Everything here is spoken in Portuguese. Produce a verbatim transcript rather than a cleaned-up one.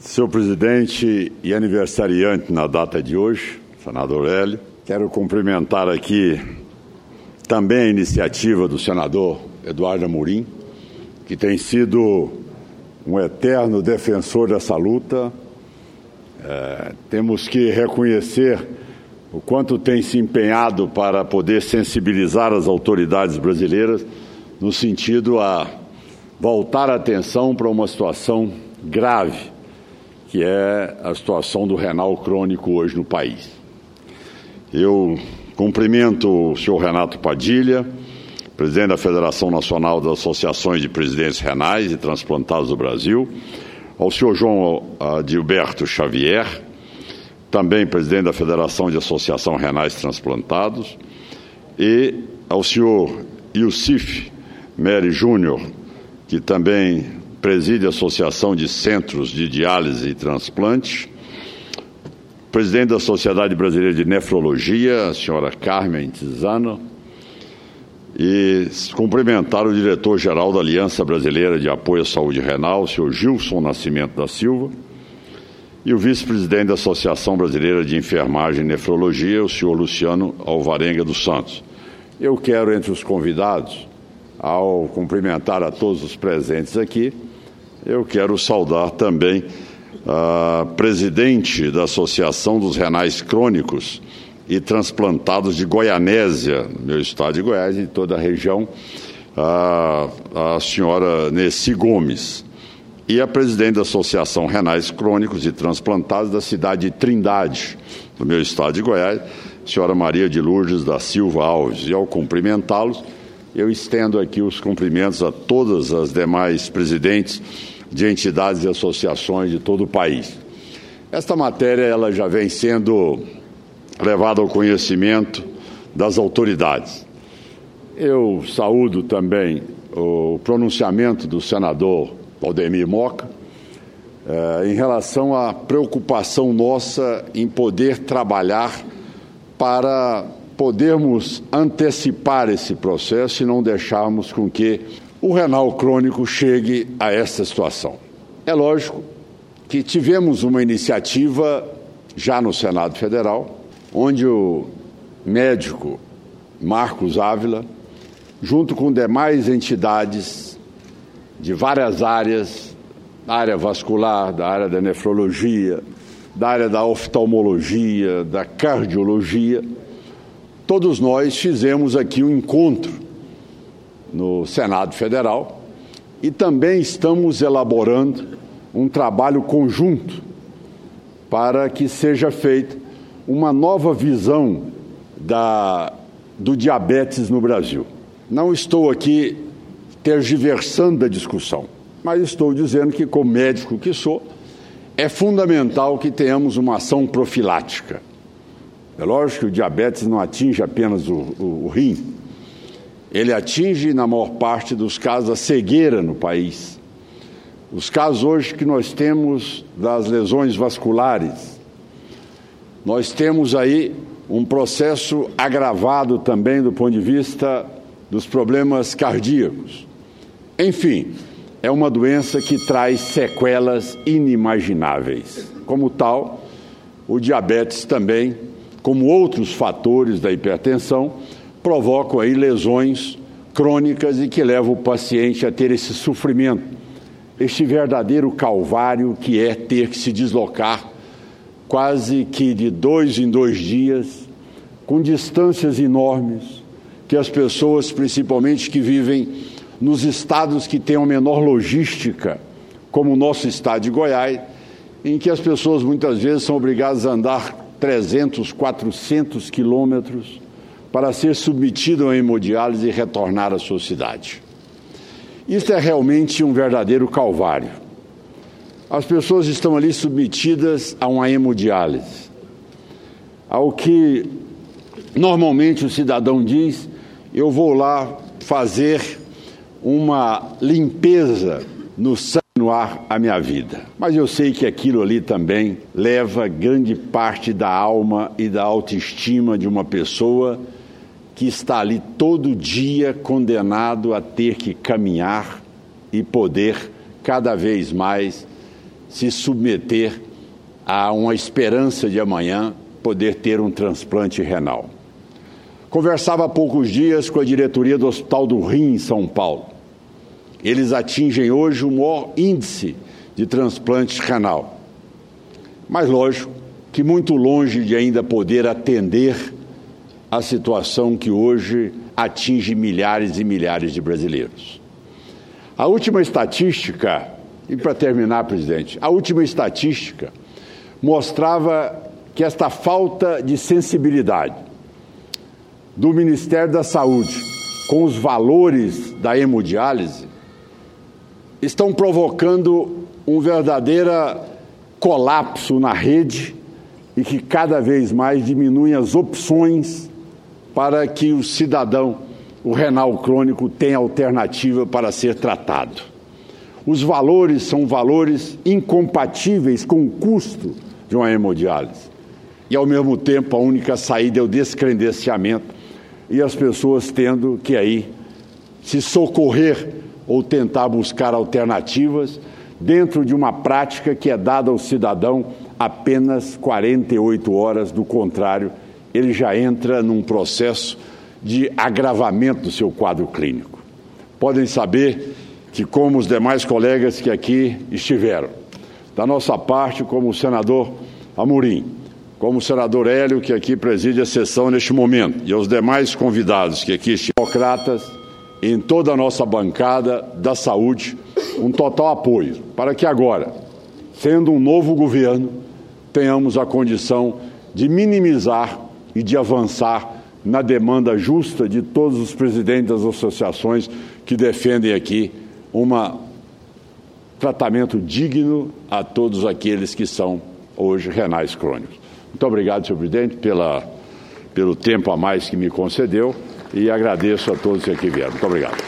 Senhor presidente e aniversariante na data de hoje, senador Hélio, quero cumprimentar aqui também a iniciativa do senador Eduardo Amorim, que tem sido um eterno defensor dessa luta. É, temos que reconhecer o quanto tem se empenhado para poder sensibilizar as autoridades brasileiras no sentido a voltar a atenção para uma situação grave, que é a situação do renal crônico hoje no país. Eu cumprimento o senhor Renato Padilha, presidente da Federação Nacional das Associações de Presidentes Renais e Transplantados do Brasil, ao senhor João Adilberto Xavier, também presidente da Federação de Associação Renais Transplantados, e ao senhor Iusif Meri Júnior, que também preside a Associação de Centros de Diálise e Transplante, presidente da Sociedade Brasileira de Nefrologia, a senhora Carmen Tizano, e cumprimentar o diretor-geral da Aliança Brasileira de Apoio à Saúde Renal, o senhor Gilson Nascimento da Silva, e o vice-presidente da Associação Brasileira de Enfermagem e Nefrologia, o senhor Luciano Alvarenga dos Santos. Eu quero, entre os convidados, ao cumprimentar a todos os presentes aqui, eu quero saudar também a presidente da Associação dos Renais Crônicos e Transplantados de Goianésia, no meu estado de Goiás e toda a região, a, a senhora Nessi Gomes, e a presidente da Associação Renais Crônicos e Transplantados da cidade de Trindade, no meu estado de Goiás, a senhora Maria de Lourdes da Silva Alves. E ao cumprimentá-los, eu estendo aqui os cumprimentos a todas as demais presidentes de entidades e associações de todo o país. Esta matéria ela já vem sendo levada ao conhecimento das autoridades. Eu saúdo também o pronunciamento do senador Valdemir Moca eh, em relação à preocupação nossa em poder trabalhar para podermos antecipar esse processo e não deixarmos com que o renal crônico chegue a essa situação. É lógico que tivemos uma iniciativa já no Senado Federal, onde o médico Marcos Ávila, junto com demais entidades de várias áreas, da área vascular, da área da nefrologia, da área da oftalmologia, da cardiologia, todos nós fizemos aqui um encontro no Senado Federal e também estamos elaborando um trabalho conjunto para que seja feita uma nova visão da, do diabetes no Brasil. Não estou aqui tergiversando a discussão, mas estou dizendo que, como médico que sou, é fundamental que tenhamos uma ação profilática. É lógico que o diabetes não atinge apenas o, o, o rim, ele atinge, na maior parte dos casos, a cegueira no país. Os casos hoje que nós temos das lesões vasculares, nós temos aí um processo agravado também do ponto de vista dos problemas cardíacos. Enfim, é uma doença que traz sequelas inimagináveis. Como tal, o diabetes também, como outros fatores da hipertensão, provocam aí lesões crônicas e que levam o paciente a ter esse sofrimento, este verdadeiro calvário que é ter que se deslocar quase que de dois em dois dias, com distâncias enormes, que as pessoas, principalmente que vivem nos estados que têm uma menor logística, como o nosso estado de Goiás, em que as pessoas muitas vezes são obrigadas a andar trezentos, quatrocentos quilômetros para ser submetido a hemodiálise e retornar à sua cidade. Isso é realmente um verdadeiro calvário. As pessoas estão ali submetidas a uma hemodiálise, ao que normalmente o cidadão diz: eu vou lá fazer uma limpeza no sangue, no ar, a minha vida. Mas eu sei que aquilo ali também leva grande parte da alma e da autoestima de uma pessoa que está ali todo dia condenado a ter que caminhar e poder cada vez mais se submeter a uma esperança de amanhã poder ter um transplante renal. Conversava há poucos dias com a diretoria do Hospital do Rim, em São Paulo. Eles atingem hoje o maior índice de transplante renal. Mas, lógico, que muito longe de ainda poder atender a situação que hoje atinge milhares e milhares de brasileiros. A última estatística, e para terminar, presidente, a última estatística mostrava que esta falta de sensibilidade do Ministério da Saúde com os valores da hemodiálise estão provocando um verdadeiro colapso na rede e que cada vez mais diminuem as opções para que o cidadão, o renal crônico, tenha alternativa para ser tratado. Os valores são valores incompatíveis com o custo de uma hemodiálise. E, ao mesmo tempo, a única saída é o descredenciamento e as pessoas tendo que aí se socorrer ou tentar buscar alternativas dentro de uma prática que é dada ao cidadão apenas quarenta e oito horas, do contrário, ele já entra num processo de agravamento do seu quadro clínico. Podem saber que, como os demais colegas que aqui estiveram, da nossa parte, como o senador Amorim, como o senador Hélio, que aqui preside a sessão neste momento, e aos demais convidados que aqui estiveram, democratas, em toda a nossa bancada da saúde, um total apoio para que agora, sendo um novo governo, tenhamos a condição de minimizar e de avançar na demanda justa de todos os presidentes das associações que defendem aqui um tratamento digno a todos aqueles que são hoje renais crônicos. Muito obrigado, senhor presidente, pela, pelo tempo a mais que me concedeu e agradeço a todos que aqui vieram. Muito obrigado.